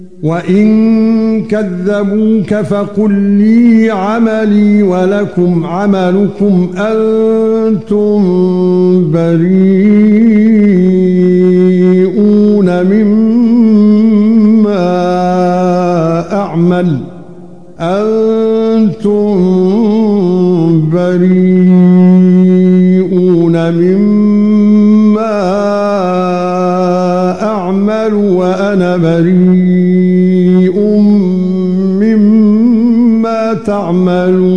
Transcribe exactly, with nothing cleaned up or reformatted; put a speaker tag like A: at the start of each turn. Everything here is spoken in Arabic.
A: وَإِن كَذَّبُوكَ فَقُل لِّي عَمَلِي وَلَكُمْ عَمَلُكُمْ أَنتُم بَرِيئُونَ مِمَّا أَعْمَلُ أَنتُم بَرِيئُونَ مِمَّا أَعْمَلُ وَأَنَا بَرِيءٌ مِّمَّا تَعْمَلُونَ